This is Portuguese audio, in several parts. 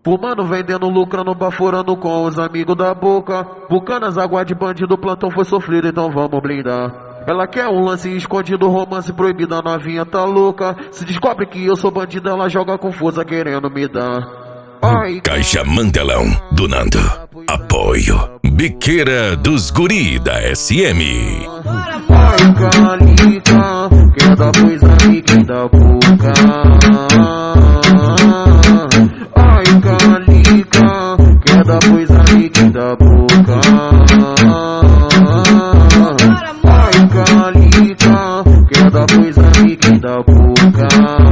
Fumando, vendendo, lucrando, baforando com os amigos da boca. Bucanas, água de bandido, plantão foi sofrido, então vamos blindar. Ela quer um lance escondido, romance proibido, a novinha tá louca. Se descobre que eu sou bandido, ela joga confusa querendo me dar. Ai, Caixa Mandelão do Nando. Apoio Biqueira dos Guri da SM. Ai, Calica, quer dar pois amiga da boca. Ai, Calica, quer dar pois amiga da boca. Ai, Calica, quer dar pois amiga da boca.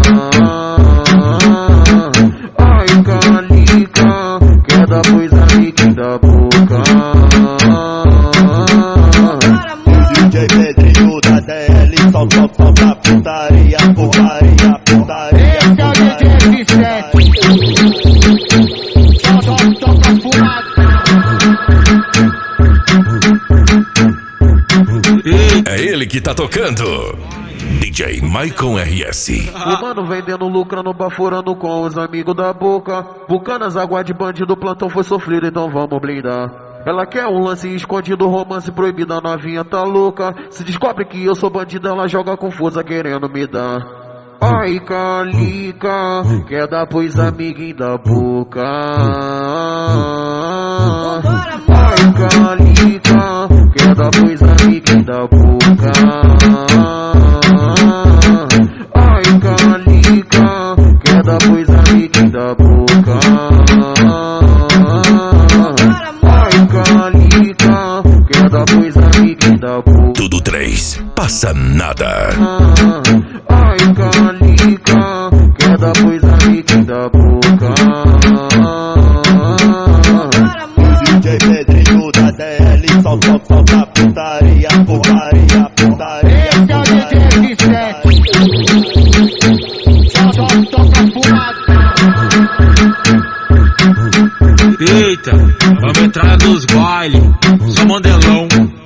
Ai, Calica, quer dar pois amiga da boca. DJ Pedrinho da DL, só pra putaria, putaria, putaria. Esse é o DJ F7. Só pra fumada. É ele que tá tocando. DJ Maicon RS. Fumando, vendendo, lucrando, baforando com os amigos da boca. Bucanas, água de bandido, plantão foi sofrido, então vamos blindar. Ela quer um lance escondido, romance proibido, a novinha tá louca. Se descobre que eu sou bandido, ela joga confusa querendo me dar. Ai, Calica, quer dar pois amiguinho da boca. Ai, Calica, quer dar pois amiguinho da boca. Ai, Calica, quer dar pois amiguinho da boca. Ai, Calica, quer dar pois amiguinho da boca. Tudo 3, passa nada. Ai, Calica, quer dar pois amiguinho da boca. DJ Pedrinho da DL, só pra putaria, putaria, putaria. Esse é o DJ F7. Só pra fumada. Eita, vamos entrar nos bailes. Só Mandelão.